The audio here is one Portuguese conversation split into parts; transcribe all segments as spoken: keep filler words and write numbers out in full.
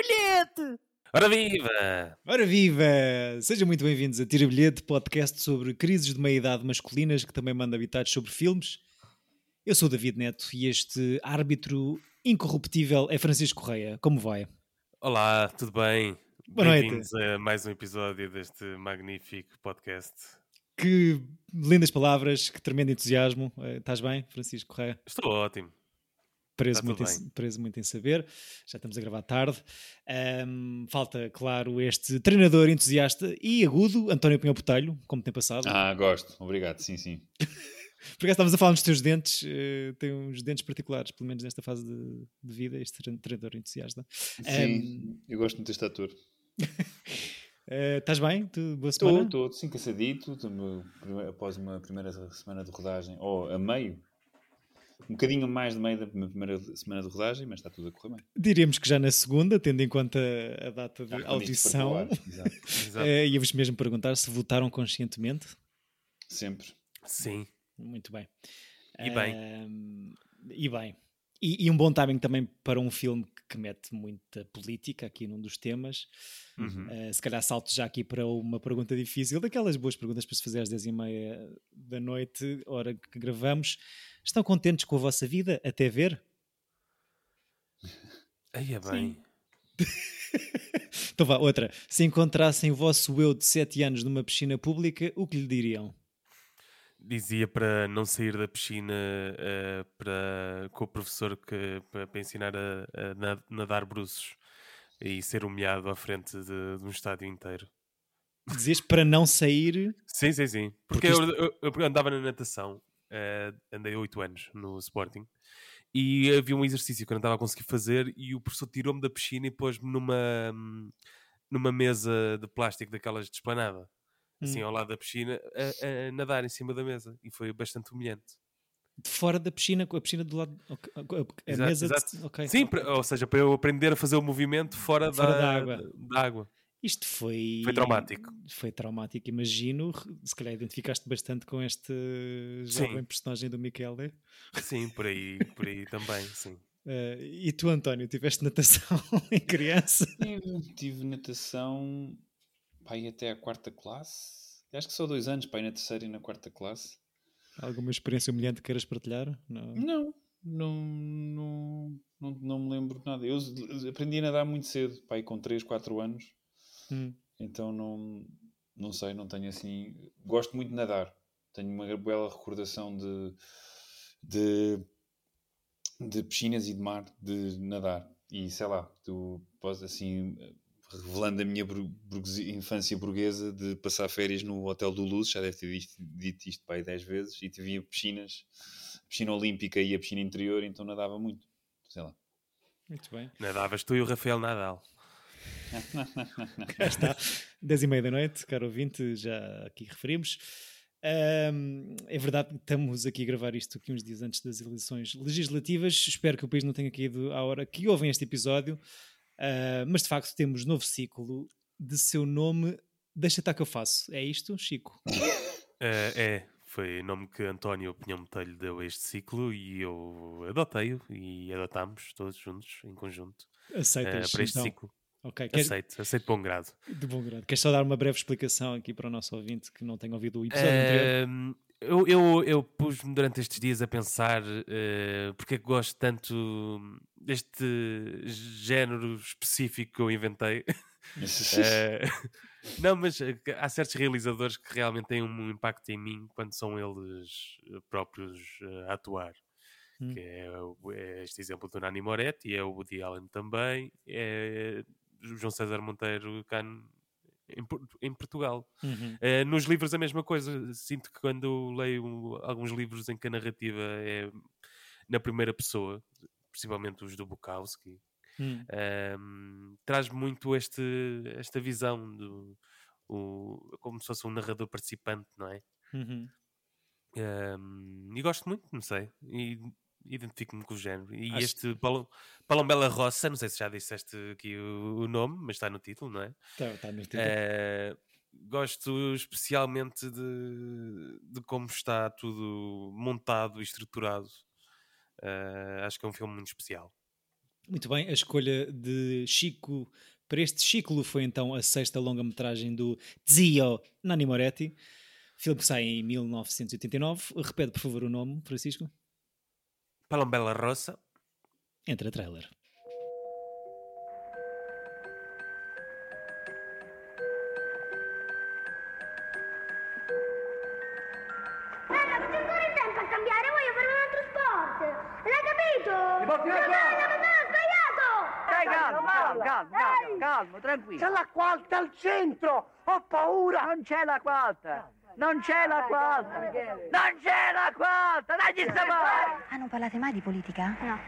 bilhete! Ora viva! Ora viva! Sejam muito bem-vindos a Tira Bilhete, podcast sobre crises de meia-idade masculinas que também manda habitados sobre filmes. Eu sou o David Neto e este árbitro incorruptível é Francisco Correia. Como vai? Olá, tudo bem? Boa noite. Bem-vindos a mais um episódio deste magnífico podcast. Que lindas palavras, que tremendo entusiasmo. Eh, Estás bem, Francisco Correia? Estou ótimo. Preso Está muito, tudo em, preso muito em saber. Já estamos a gravar tarde. Ahm, falta, claro, este treinador entusiasta e agudo, António Pinhão Botelho, como tem passado. Ah, gosto. Obrigado. Sim, sim. Por acaso estavas a falar nos teus dentes, eh, tem uns dentes particulares, pelo menos nesta fase de, de vida, este tre- treinador entusiasta. Sim, eu gosto muito deste ator. Eh, Estás bem? Tu, boa semana? Estou, estou, sim, cansadito. Estou após uma primeira semana de rodagem, ou a meio, um bocadinho mais de meio da minha primeira semana de rodagem, mas está tudo a correr bem. Diríamos que já na segunda, tendo em conta a data de Ah, quando isto for audição. para o ar, exato. Exato. Eh, Ia-vos mesmo perguntar se votaram conscientemente. Sempre. Sim. Muito bem. E bem. Ahm, e bem. E, e um bom timing também para um filme que mete muita política aqui num dos temas. Uhum. Uh, se calhar salto já aqui para uma pergunta difícil, daquelas boas perguntas para se fazer às dez e meia da noite, hora que gravamos. Estão contentes com a vossa vida até ver? Aí é bem. Então vá, outra. Se encontrassem o vosso eu de sete anos numa piscina pública, o que lhe diriam? Dizia para não sair da piscina eh, para, com o professor que, para, para ensinar a, a nad- nadar bruços e ser humilhado à frente de, de um estádio inteiro. Dizias para não sair... Sim, sim, sim. Porque Porque, isto- eu, eu- eu andava na natação, eh, andei oito anos no Sporting, e havia um exercício que eu não estava a conseguir fazer e o professor tirou-me da piscina e pôs-me numa, numa mesa de plástico daquelas de esplanada, assim Hum. ao lado da piscina, a, a nadar em cima da mesa. E foi bastante humilhante. De fora da piscina, com a piscina do lado... ok, a Exato, mesa... exato. De... ok, Sim, ok. para- ou seja, para eu aprender a fazer o movimento fora, Fora da, da água. da água. Isto foi... Foi traumático. Foi traumático, imagino. Se calhar identificaste bastante com este jovem Sim. personagem do Michele. Sim, por aí, por aí também, sim. Uh, e tu, António, tiveste natação em criança? Tive, tive natação, pai, até a quarta classe. Acho que só dois anos, pai, na terceira e na quarta classe. Alguma experiência humilhante que queiras partilhar? Não. Não, não, não, não, não me lembro de nada. Eu aprendi a nadar muito cedo, pai, com três, quatro anos. Hum. Então não, não sei, não tenho assim... Gosto muito de nadar. Tenho uma bela recordação de, de, de piscinas e de mar, de nadar. E sei lá, tu podes assim... Revelando a minha bur- burguesia- infância burguesa de passar férias no Hotel do Luz, já deve ter dito, dito isto para aí dez vezes, e havia piscinas, a piscina olímpica e a piscina interior, então nadava muito, sei lá. Muito bem. Nadavas tu e o Rafael Nadal. Cá está. dez e meia da noite, caro ouvinte, já aqui referimos. Ahm, é verdade que estamos aqui a gravar isto aqui uns dias antes das eleições legislativas. Espero que o país não tenha caído à hora que ouvem este episódio. Uh, mas de facto temos novo ciclo de seu nome. Deixa estar que eu faço. É isto, Chico? Uh, é, foi o nome que António Pinhão Botelho deu a este ciclo e eu adotei-o e adotámos todos juntos, em conjunto, Aceitas? uh, para este então? ciclo. Ok. Queres... Aceito, aceito bom grado. De bom grado. Queres só dar uma breve explicação aqui para o nosso ouvinte que não tenha ouvido o episódio anterior? Uh, eu eu, eu pus-me durante estes dias a pensar uh, porque é que gosto tanto deste género específico que eu inventei. uh, não, mas uh, há certos realizadores que realmente têm um impacto em mim quando são eles próprios uh, a atuar. Hum. Que é, é este exemplo do Nani Moretti, é o Woody Allen também, é o João César Monteiro cá em, em Portugal. Uhum. Uh, nos livros a mesma coisa. Sinto que quando leio alguns livros em que a narrativa é na primeira pessoa, principalmente os do Bukowski, Hum. um, traz muito este, esta visão do, o, como se fosse um narrador participante, não é? Uhum. Um, e gosto muito, não sei, e identifico-me com o género. E Acho... este Palom, Palombela Rossa, não sei se já disseste aqui o, o nome, mas está no título, não é? Está, está no título. Uh, gosto especialmente de, de como está tudo montado e estruturado. Uh, acho que é um filme muito especial. Muito bem, a escolha de Chico para este ciclo foi então a sexta longa-metragem do Zio Nanni Moretti, filme que sai em mil novecentos e oitenta e nove. Repete, por favor, o nome, Francisco. Palombella Rossa. Entra trailer. Calmo, calmo, calmo, calmo, tranquillo. C'è la quarta al centro! Ho paura! Non c'è la quarta! Non c'è la quarta! Non c'è la quarta! Dai, sta male! Ah, non parlate mai di politica? No.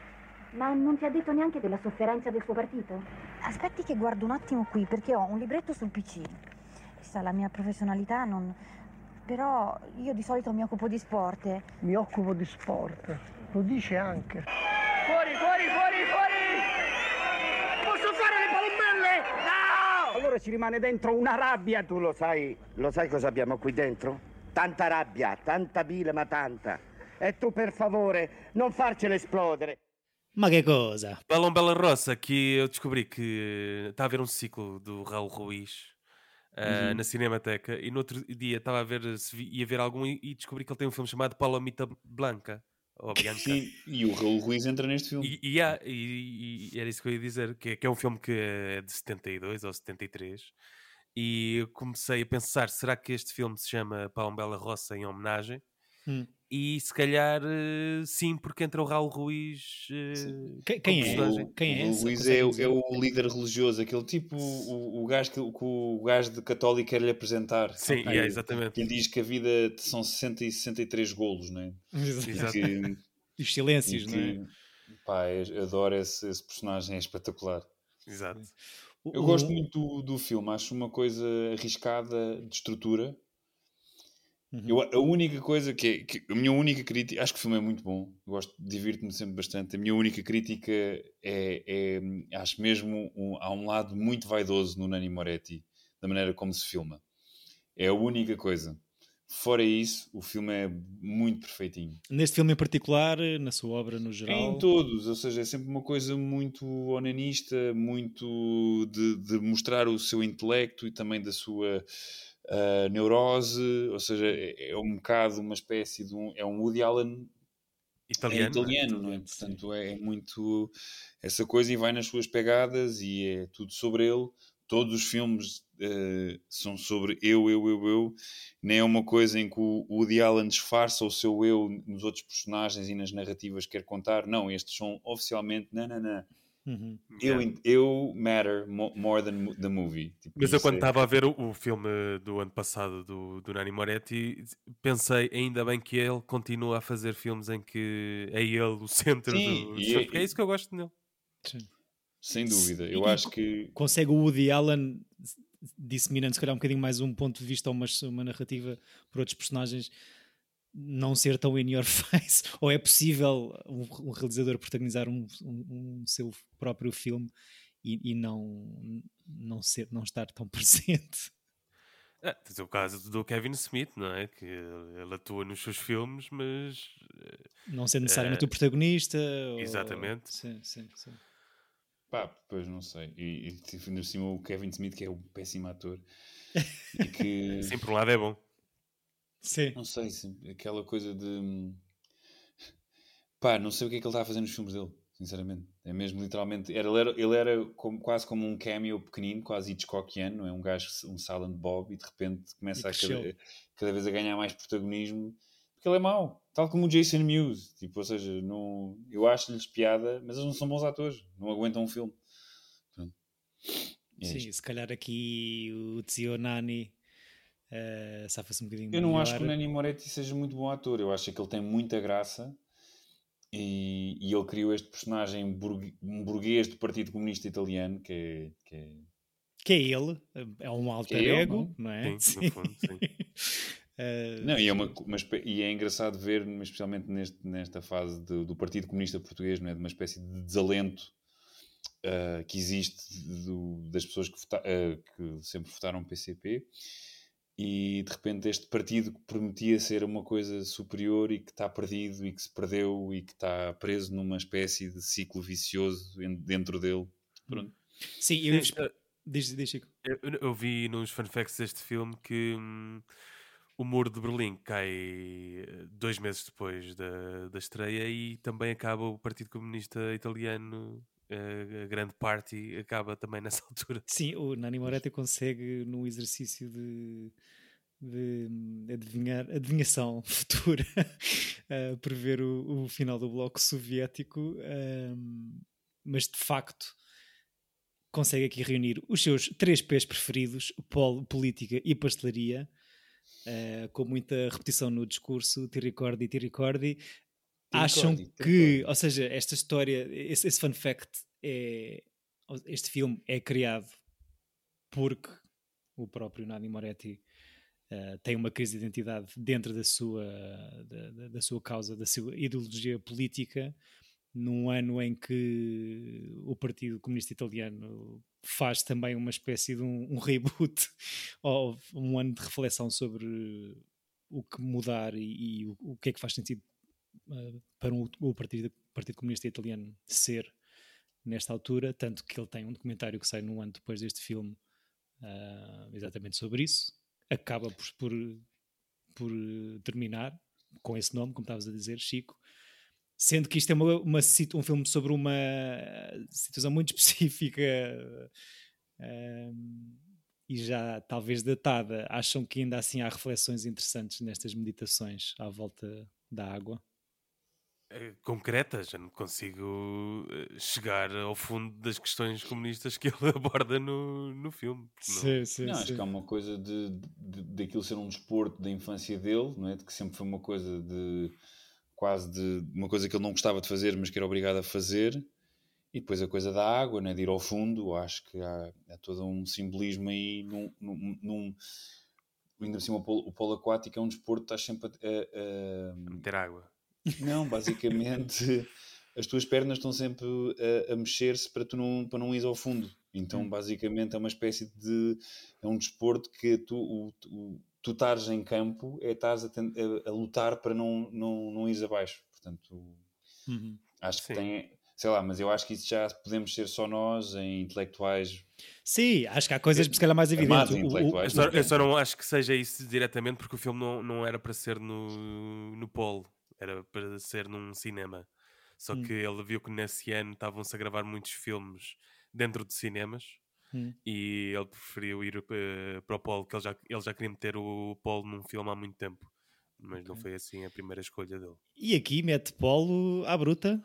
Ma non ti ha detto neanche della sofferenza del suo partito? Aspetti che guardo un attimo qui, perché ho un libretto sul P C. Sa, la mia professionalità non... Però io di solito mi occupo di sport. Mi occupo di sport, lo dice anche. Fuori, fuori, fuori, fuori! Posso fare le palombelle? No! Allora ci rimane dentro una rabbia, tu lo sai. Lo sai cosa abbiamo qui dentro? Tanta rabbia, tanta bile, ma tanta. E tu per favore non farcela esplodere. Ma che cosa? Palombella Rossa, que eu descobri que está a haver um ciclo do Raul Ruiz uh, Uhum. na Cinemateca, e no outro dia estava a ver se vi- ia ver algum e, e descobri que ele tem um filme chamado Palomita Blanca, ou Bianca. Sim, e o Raul Ruiz entra neste filme. E, e, há- e- e era isso que eu ia dizer, que, é- que é um filme que é de setenta e dois ou setenta e três, e eu comecei a pensar, será que este filme se chama Palombella Rossa em homenagem? Hum. E se calhar eh, sim, porque entra o Raul Ruiz. eh, Quem, como quem é? personagem. Quem é O esse? Luís Consegue é, o- dizer? é o líder religioso, aquele tipo, o, o gajo que, que o gajo de católico quer lhe apresentar. Sim, Sabe? é, exatamente. Que lhe diz que a vida são sessenta e sessenta e três golos, não é? Exato. Que, E os silêncios, e não é? que, pá, eu adoro esse, esse personagem, é espetacular. Exato. Eu O- gosto o- muito do, do filme, acho uma coisa arriscada de estrutura. Uhum. Eu, a única coisa que, é, que a minha única crítica, acho que o filme é muito bom, gosto, divirto-me sempre bastante. A minha única crítica é, é acho mesmo, um, há um lado muito vaidoso no Nanni Moretti, da maneira como se filma. É a única coisa. Fora isso, o filme é muito perfeitinho. Neste filme em particular, na sua obra no geral. Em todos, ou seja, é sempre uma coisa muito onanista, muito de, de mostrar o seu intelecto e também da sua uh, neurose, ou seja, é, é um bocado uma espécie de um, é um Woody Allen Italiano. é italiano, não é? Portanto, é, é muito essa coisa e vai nas suas pegadas e é tudo sobre ele. Todos os filmes uh, são sobre eu, eu, eu, eu. Nem é uma coisa em que o Woody Allen disfarça o seu eu nos outros personagens e nas narrativas que quer contar. Não, estes são oficialmente, não, não, não. Uhum. Eu, Yeah. eu matter mo- more than the movie. Tipo, Mas eu isso quando é- estava a ver o, o filme do ano passado do, do Nanni Moretti, pensei ainda bem que ele continua a fazer filmes em que é ele o centro Sim, do... e é- Porque é isso que eu gosto nele. Sim. Sem dúvida. Eu E- acho que Consegue o Woody Allen, disseminando se calhar um bocadinho mais um ponto de vista ou uma, uma narrativa por outros personagens, não ser tão in your face? Ou é possível um, um realizador protagonizar um, um, um seu próprio filme e, e não, não, ser, não estar tão presente? Ah, tens o caso do Kevin Smith, não é? Que ele atua nos seus filmes, mas... eh, Não ser necessariamente Eh, o protagonista? ou- exatamente. Sim, sim, sim. pá, pois não sei. E, e tipo, ainda por cima o Kevin Smith, que é um péssimo ator, e que Sim, por um lado é bom. Sim. não sei, se- aquela coisa de pá, não sei o que é que ele está a fazer nos filmes dele, sinceramente. É mesmo literalmente. Era, ele era, ele era como- quase como um cameo pequenino, quase Hitchcockiano, não é? Um gajo, um Silent Bob, e de repente começa E a cada, cresceu. cada vez a ganhar mais protagonismo, porque ele é mau, tal como o Jason Mewes. Tipo, ou seja, não, eu acho-lhes piada, mas eles não são bons atores, não aguentam um filme. Pronto. É Sim, isto. se calhar aqui o Zio Nanni uh, safa-se um bocadinho Eu não melhor. acho que o Nanni Moretti seja muito bom ator. Eu acho que ele tem muita graça e, e ele criou este personagem burgu- um burguês do Partido Comunista Italiano que é, que é- Que é ele, é um alter Que é ele, ego, não é? Sim, no fundo, sim. Eh, Não, e é, uma, uma espé- e é engraçado ver, mas especialmente neste, nesta fase de- do Partido Comunista Português, não é? De uma espécie de desalento ah, que existe do- das pessoas que, vota- ah, que sempre votaram P C P. e de repente este partido que prometia ser uma coisa superior e que está perdido e que se perdeu e que está preso numa espécie de ciclo vicioso dentro dele. Pronto. Sim, eu... Sim, diz, diz, Chico. Eu, eu vi nos fun facts deste filme que hum, o muro de Berlim cai dois meses depois da, da estreia e também acaba o Partido Comunista Italiano, a, a grande party acaba também nessa altura. Sim, o Nanni Moretti consegue, no exercício de, de adivinhar, adivinhação futura, uh, prever o, o final do bloco soviético, um, mas de facto consegue aqui reunir os seus três P's preferidos, pol, política e pastelaria, uh, com muita repetição no discurso, tiricordi, tiricordi. Acham que, tiricordi. Ou seja, esta história, esse, esse fun fact, é, este filme é criado porque o próprio Nanni Moretti uh, tem uma crise de identidade dentro da sua, da, da, da sua causa, da sua ideologia política, num ano em que o Partido Comunista Italiano faz também uma espécie de um, um reboot, ou um ano de reflexão sobre o que mudar e, e o, o que é que faz sentido uh, para um, o Partido, Partido Comunista Italiano ser nesta altura, tanto que ele tem um documentário que sai num ano depois deste filme uh, exatamente sobre isso. Acaba por, por, por terminar com esse nome, como estavas a dizer, Chico, sendo que isto é uma, uma, um filme sobre uma situação muito específica um, e já talvez datada. Acham que ainda assim há reflexões interessantes nestas meditações à volta da água? Concretas, eu não consigo chegar ao fundo das questões comunistas que ele aborda no, no filme. Sim, sim, não, sim. Acho que há uma coisa de, de, de aquilo ser um desporto da infância dele, não é? De que sempre foi uma coisa de quase de uma coisa que ele não gostava de fazer, mas que era obrigado a fazer, e depois a coisa da água, né? De ir ao fundo. Acho que há, há todo um simbolismo aí num, num, num ainda por cima o polo, o polo aquático é um desporto que estás sempre a, a, a meter água. Não, basicamente as tuas pernas estão sempre a, a mexer-se para tu não, para não ir ao fundo. Então hum. basicamente é uma espécie de é um desporto que tu, o, o, tu estares em campo é estares a, a, a lutar para não, não, não ires abaixo. Portanto, uhum. acho que Sim. tem, sei lá, mas eu acho que isso já podemos ser só nós em intelectuais. Sim, acho que há coisas se calhar mais evidentes. O, o, eu, só, eu só não acho que seja isso diretamente, porque o filme não, não era para ser no, no polo, era para ser num cinema. Só hum. que ele viu que nesse ano estavam-se a gravar muitos filmes dentro de cinemas. Hum. E ele preferiu ir uh, para o polo, que ele já, ele já queria meter o polo num filme há muito tempo, mas okay. não foi assim a primeira escolha dele. E aqui mete polo à bruta,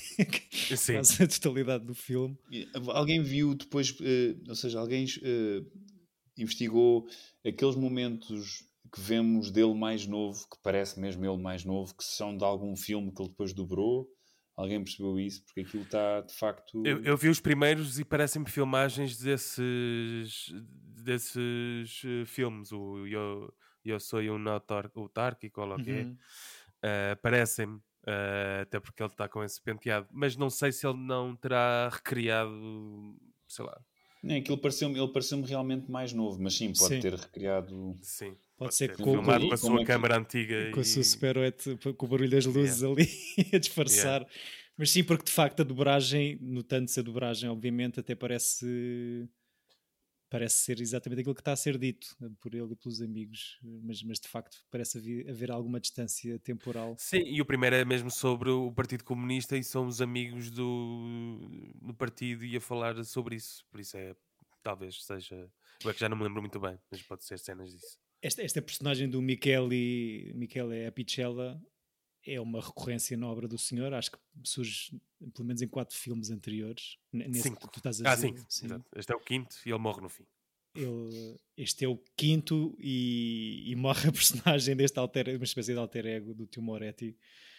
Sim. quase a totalidade do filme. Alguém viu depois, uh, ou seja, alguém uh, investigou aqueles momentos que vemos dele mais novo, que parece mesmo ele mais novo, que são de algum filme que ele depois dobrou? Alguém percebeu isso? Porque aquilo está, de facto... Eu, eu vi os primeiros e parecem-me filmagens desses, desses uh, filmes. O Eu, eu Sou um Autárquico, ou o quê. Uhum. Uh, parecem-me, uh, até porque ele está com esse penteado. Mas não sei se ele não terá recriado, sei lá. Nem, aquilo pareceu-me, ele pareceu-me realmente mais novo, mas sim, pode sim. ter recriado... Sim. Pode, pode ser ter com, filmado com, com a sua câmara antiga. Com e... a sua Super oito, com o barulho das luzes yeah. ali a disfarçar. Yeah. Mas sim, porque de facto a dobragem, notando-se a dobragem, obviamente, até parece parece ser exatamente aquilo que está a ser dito por ele e pelos amigos, mas, mas de facto parece haver, haver alguma distância temporal. Sim, e o primeiro é mesmo sobre o Partido Comunista e são os amigos do, do partido e a falar sobre isso, por isso é, talvez seja, eu é que já não me lembro muito bem, mas pode ser cenas disso. Esta, esta personagem do Michele, Michele Apicella é uma recorrência na obra do senhor, acho que surge pelo menos em quatro filmes anteriores. Nesse Cinco. Que tu estás a ah, dizer. sim. sim. Este é o quinto e ele morre no fim. Ele, este é o quinto e, e morre a personagem deste alter, uma espécie de alter ego do tio Moretti.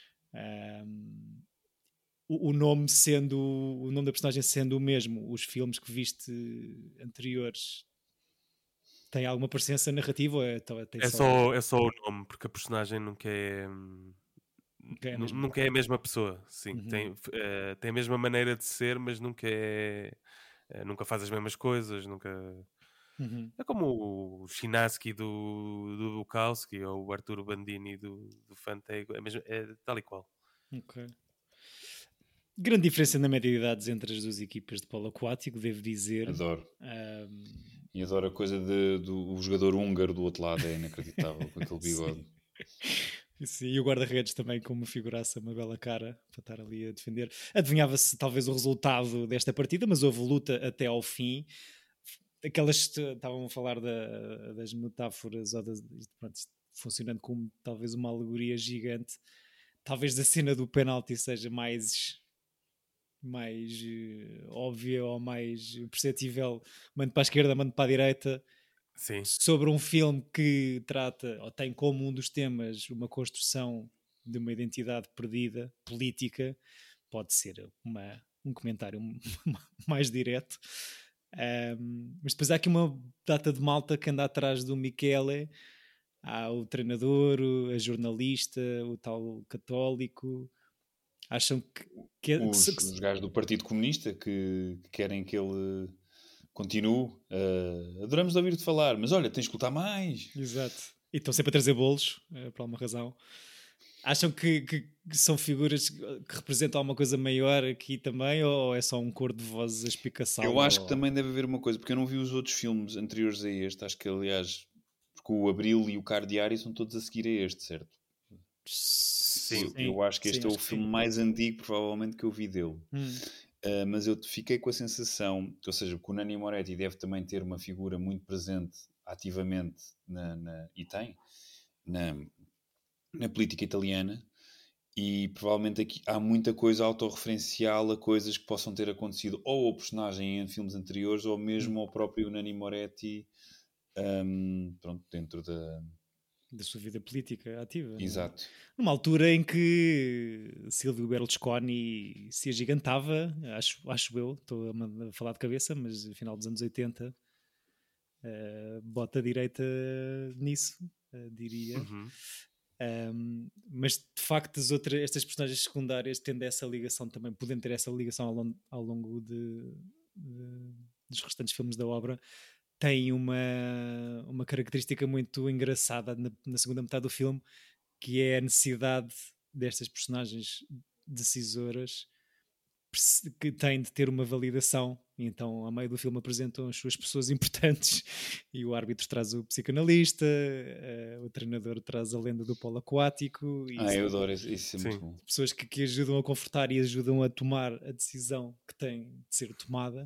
Um, o, o nome sendo o nome da personagem sendo o mesmo, os filmes que viste anteriores têm alguma presença narrativa? Ou é, tem é, só, é só o nome, porque a personagem nunca é... Nunca é a mesma, nunca é a mesma pessoa, sim. Uhum. Tem, uh, tem a mesma maneira de ser, mas nunca é, uh, nunca faz as mesmas coisas, nunca... Uhum. É como o Chinaski do, do Bukowski ou o Arturo Bandini do, do Fantego, é, mesmo, é tal e qual. Ok. Grande diferença na média de idades entre as duas equipas de polo aquático, devo dizer. Adoro. Um... E adoro a coisa de, do o jogador húngaro do outro lado, é inacreditável, com aquele bigode. Sim. Sim, e o guarda-redes também com uma figuraça, uma bela cara para estar ali a defender. Adivinhava-se talvez o resultado desta partida, mas houve luta até ao fim. Aquelas estavam a falar da, das metáforas, ou das, pronto, funcionando como talvez uma alegoria gigante. Talvez a cena do penalti seja mais, mais uh, óbvia ou mais perceptível, mando para a esquerda, mando para a direita. Sim. Sobre um filme que trata, ou tem como um dos temas, uma construção de uma identidade perdida, política, pode ser uma, um comentário mais direto. Um, mas depois há aqui uma data de malta que anda atrás do Michele. Há o treinador, a jornalista, o tal católico. Acham que... que, os, que, que os gajos do Partido Comunista que, que querem que ele continue. Uh, adoramos ouvir-te falar, mas olha, tens que lutar mais. Exato. E estão sempre a trazer bolos, uh, por alguma razão. Acham que, que, que são figuras que representam alguma coisa maior aqui também, ou é só um coro de vozes a explicação? Eu acho ou... que também deve haver uma coisa, porque eu não vi os outros filmes anteriores a este. Acho que, aliás, porque o Abril e o Cardiário são todos a seguir a este, certo? Sim. Eu, eu acho que este sim, é o que filme sim. mais antigo, provavelmente, que eu vi dele. Hum. Uh, mas eu fiquei com a sensação, ou seja, que o Nanni Moretti deve também ter uma figura muito presente ativamente, na, na, e tem, na, na política italiana, e provavelmente aqui há muita coisa autorreferencial a coisas que possam ter acontecido ou ao personagem em filmes anteriores ou mesmo ao próprio Nanni Moretti, um, pronto, dentro da... da sua vida política ativa. Exato. Não? Numa altura em que Silvio Berlusconi se agigantava, acho, acho eu, estou a falar de cabeça, mas no final dos anos oitenta, uh, bota a direita nisso, uh, diria. Uhum. Um, mas de facto as outras, estas personagens secundárias tendo essa ligação também, podendo ter essa ligação ao longo, ao longo de, de, dos restantes filmes da obra, tem uma, uma característica muito engraçada na, na segunda metade do filme, que é a necessidade destas personagens decisoras que têm de ter uma validação. E então, a meio do filme, apresentam as suas pessoas importantes e o árbitro traz o psicanalista, uh, o treinador traz a lenda do polo aquático. E Ah, eu adoro isso, isso é muito bom. Pessoas que, que ajudam a confortar e ajudam a tomar a decisão que tem de ser tomada.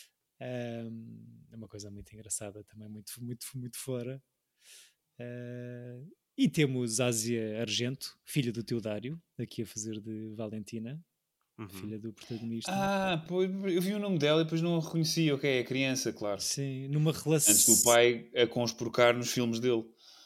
Um, é uma coisa muito engraçada, também muito, muito, muito fora. Uh, e temos Ásia Argento, filha do Teodário, aqui a fazer de Valentina, uhum. filha do protagonista. Ah, pois, eu vi o nome dela e depois não a reconheci. Ok, é a criança, claro. Sim, numa relação... Antes do pai a conspurcar nos filmes dele.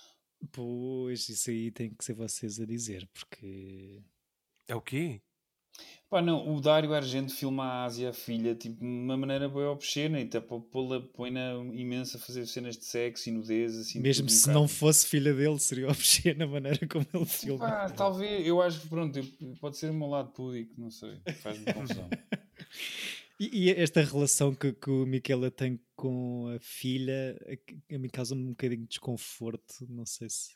Pois, isso aí tem que ser vocês a dizer, porque... É o quê? Pá, não, o Dário Argento filma a Ásia, a filha, tipo, de uma maneira bem obscena e até põe-na imensa a fazer cenas de sexo e nudez, assim. Mesmo se um não fosse filha dele, seria obscena a maneira como ele filma. Pá, talvez, eu acho que, pronto, pode ser o meu lado púdico, não sei, faz-me confusão. e, e esta relação que, que o Michele tem com a filha, a, a mim causa-me um bocadinho de desconforto, não sei se...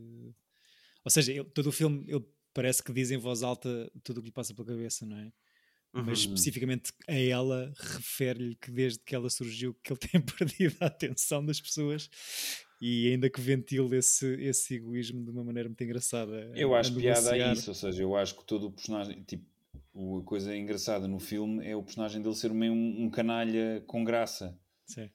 Ou seja, ele, todo o filme... Ele parece que diz em voz alta tudo o que lhe passa pela cabeça, não é? Uhum. Mas especificamente a ela, refere-lhe que desde que ela surgiu que ele tem perdido a atenção das pessoas e ainda que ventile esse, esse egoísmo de uma maneira muito engraçada. Eu acho piada a isso, ou seja, eu acho que todo o personagem, tipo, a coisa engraçada no filme é o personagem dele ser meio um, um canalha com graça. Sim.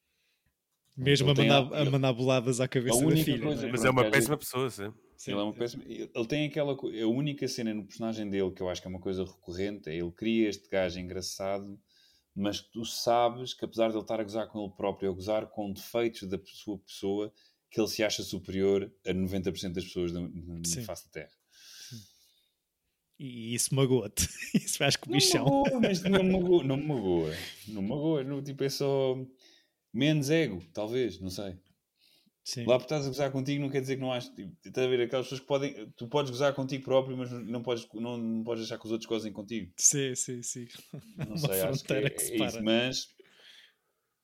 Mesmo a mandar, a, a mandar boladas à cabeça da filha. Coisa, é? Mas é uma péssima pessoa, sim. Sim, ele, é uma péssima... ele tem aquela... A única cena no personagem dele que eu acho que é uma coisa recorrente é ele cria este gajo engraçado, mas tu sabes que apesar de ele estar a gozar com ele próprio, a gozar com defeitos da sua pessoa, que ele se acha superior a noventa por cento das pessoas na, na face da Terra. Sim. E isso magoa-te. Isso faz comichão. Não magoa, mas não magoa. Não magoa. Não magoa. Não, tipo, é só menos ego, talvez, não sei. Sim. Lá por estás a gozar contigo não quer dizer que não has... Tipo, estás a ver aquelas pessoas que podem... Tu podes gozar contigo próprio, mas não podes, não, não podes deixar que os outros gozem contigo. Sim, sim, sim. Não Uma sei, acho que é, fronteira que é separa. isso. Mas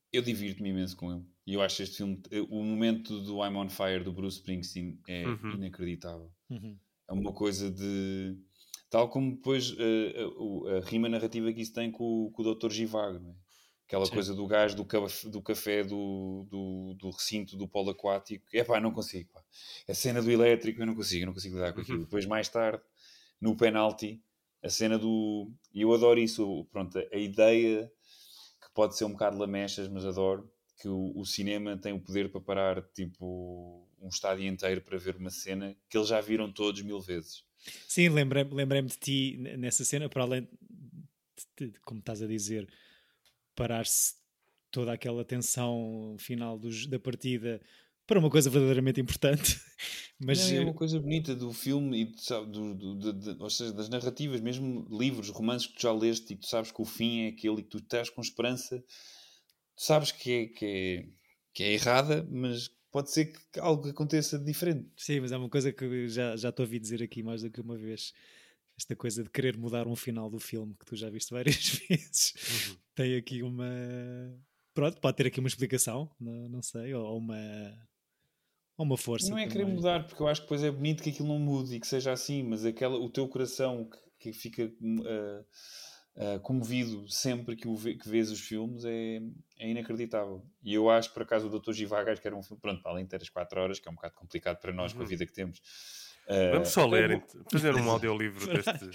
eu divirto-me imenso com ele. E eu acho este filme, o momento do I'm on Fire do Bruce Springsteen é Uhum. inacreditável. Uhum. É uma coisa de... Tal como depois uh, a, a, a rima narrativa que isso tem com, com o doutor Zhivago, não é? Aquela Sim. coisa do gás do, caf, do café do, do, do recinto do polo aquático. É pá, não consigo. Pá. A cena do elétrico, eu não consigo, eu não consigo lidar com aquilo. Uhum. Depois, mais tarde, no penalti, a cena do... E eu adoro isso, pronto, a ideia que pode ser um bocado lamechas, mas adoro, que o, o cinema tem o poder para parar, tipo, um estádio inteiro para ver uma cena que eles já viram todos mil vezes. Sim, lembrei-me lembrei-me de ti nessa cena, para além de, de, como estás a dizer, parar-se toda aquela tensão final dos, da partida para uma coisa verdadeiramente importante. Mas não, é uma coisa bonita do filme e sabe, do, do, de, de, ou seja, das narrativas, mesmo livros, romances que tu já leste e que tu sabes que o fim é aquele e que tu estás com esperança, tu sabes que é, que é, que é errada, mas pode ser que algo aconteça diferente. Sim, mas é uma coisa que já, já te ouvi dizer aqui mais do que uma vez. Esta coisa de querer mudar um final do filme que tu já viste várias vezes. Uhum. Tem aqui uma... Pronto, pode ter aqui uma explicação, não, não sei, ou uma... ou uma força. Não é também. Querer mudar, porque eu acho que depois é bonito que aquilo não mude e que seja assim, mas aquela, o teu coração que, que fica uh, uh, comovido sempre que, o vê, que vês os filmes é, é inacreditável. E eu acho, por acaso, o doutor Zhivago, que era um filme, pronto, além de ter as quatro horas, que é um bocado complicado para nós, uhum. com a vida que temos. Uh, Vamos só ler, é... fazer um audiolivro deste...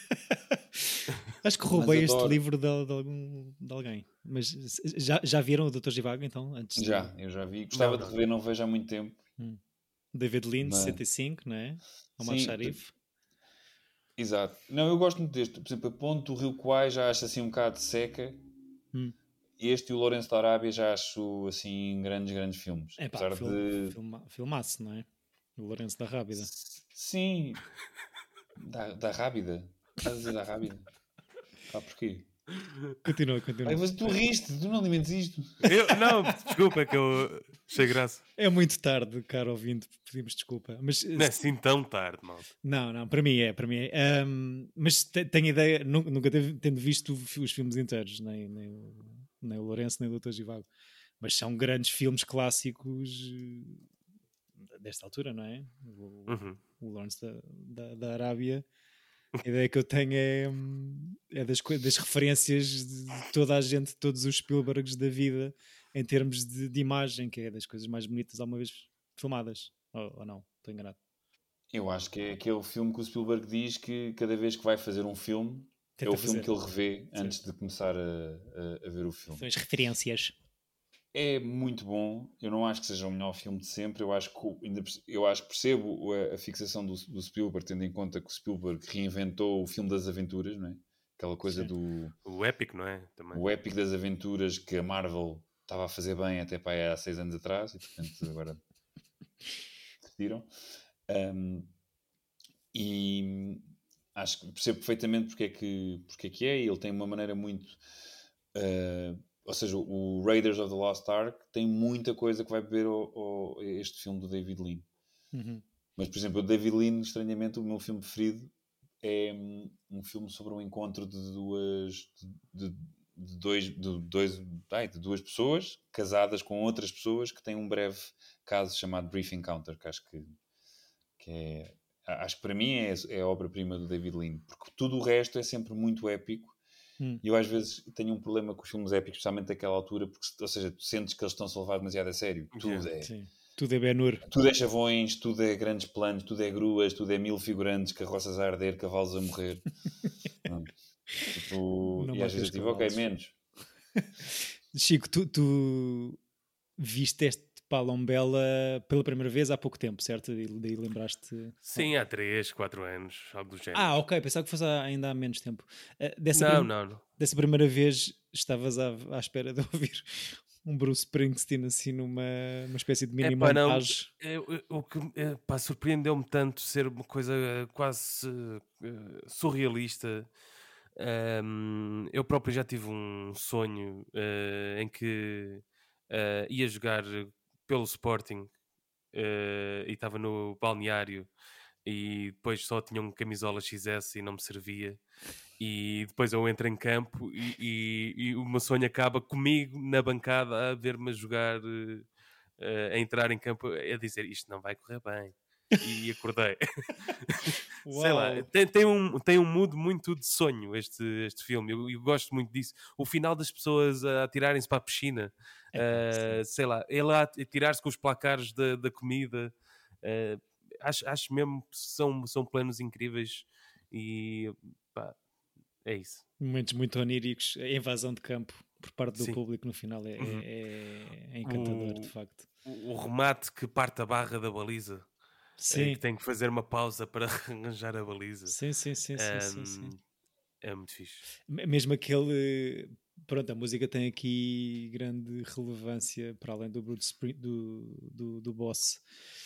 Acho que roubei este livro de, de, de alguém. Mas já, já viram o doutor Zhivago, então? Antes já, de... eu já vi. Gostava não, de rever, não vejo há muito tempo. Hum. David Lean, mas... sessenta e cinco, não é? Omar Sharif. Exato. Não, eu gosto muito deste. Por exemplo, a Ponte do Rio Kwai já acho assim um bocado seca. Hum. Este e o Lourenço da Arábia já acho assim grandes, grandes filmes. É pá, apesar film, de... filma, filmaço, não é? O Lourenço da Rábida. Sim. Da, da Rábida. Estás a dizer da Rábida? Pá, porquê? Continua, continua. Ai, mas tu riste, tu não alimentes isto. Eu, não, desculpa, é que eu achei graça. É muito tarde, caro ouvinte, pedimos desculpa. Mas, não é assim tão tarde, mal. Não, não, para mim é, para mim é. Um, mas te, tenho ideia, nunca, nunca teve, tendo visto os filmes inteiros, nem, nem, nem o Lourenço, nem o doutor Zhivago. Mas são grandes filmes clássicos desta altura, não é? O, uhum. o Lawrence da, da, da Arábia. A ideia que eu tenho é, é das, das referências de toda a gente, de todos os Spielbergs da vida, em termos de, de imagem, que é das coisas mais bonitas alguma vez filmadas. Ou, ou não? Estou enganado. Eu acho que é aquele filme que o Spielberg diz que cada vez que vai fazer um filme, tenta é o filme fazer. que ele revê Sim. antes de começar a, a, a ver o filme. São as referências. É muito bom. Eu não acho que seja o melhor filme de sempre. Eu acho que, eu acho que percebo a, a fixação do, do Spielberg, tendo em conta que o Spielberg reinventou o filme das aventuras, não é? Aquela coisa Sim. do... O épico, não é? Também. O épico das aventuras que a Marvel estava a fazer bem até para aí há seis anos atrás e, portanto, agora decidiram. Um, e acho que percebo perfeitamente porque é que, porque é, que é. Ele tem uma maneira muito... Uh, ou seja, o Raiders of the Lost Ark tem muita coisa que vai beber ao, ao, a este filme do David Lean. Uhum. Mas, por exemplo, o David Lean, estranhamente, o meu filme preferido é um filme sobre um encontro de duas de, de, dois, de, dois, ai, de duas pessoas casadas com outras pessoas que têm um breve caso chamado Brief Encounter, que acho que, que é... Acho que para mim é, é a obra-prima do David Lean, porque tudo o resto é sempre muito épico. Hum. E eu às vezes tenho um problema com os filmes épicos, especialmente daquela altura, porque, ou seja, tu sentes que eles estão a levar demasiado a sério. Tudo yeah, é... Sim. Tudo é Ben-Hur. Tudo é chavões, tudo é grandes planos, tudo é gruas, tudo é mil figurantes, carroças a arder, cavalos a morrer. Não. Tipo, Não e às vezes eu digo, ok, menos. Chico, tu, tu viste este Palombela pela primeira vez há pouco tempo, certo? E daí lembraste... Sim, há três, quatro anos, algo do género. Ah, ok, pensava que fosse ainda há menos tempo. Uh, dessa não, prim... não, não. Dessa primeira vez estavas à, à espera de ouvir um Bruce Springsteen assim numa uma espécie de mini-montagem. O que pá, surpreendeu-me tanto ser uma coisa quase uh, surrealista. Um, eu próprio já tive um sonho uh, em que uh, ia jogar pelo Sporting uh, e estava no balneário e depois só tinha um camisola X S e não me servia E depois eu entro em campo e, e, e o meu sonho acaba comigo na bancada a ver-me a jogar, uh, uh, a entrar em campo, a dizer isto não vai correr bem. E acordei. Sei lá, tem, tem, um, tem um mood muito de sonho este, este filme. Eu, eu gosto muito disso. O final das pessoas a atirarem-se para a piscina, é, uh, sei lá, ele a atirar-se com os placares da, da comida. Uh, acho, acho mesmo que são, são planos incríveis e pá, é isso. Momentos muito oníricos, a invasão de campo por parte do Sim. público no final é, Uhum. é, é encantador, o, de facto. O, o remate que parte a barra da baliza. Sim. É, que tem que fazer uma pausa para arranjar a baliza. Sim, sim, sim, um, sim, sim, sim. É muito fixe. Mesmo aquele... Pronto, a música tem aqui grande relevância para além do Bruce Spring, do, do, do boss.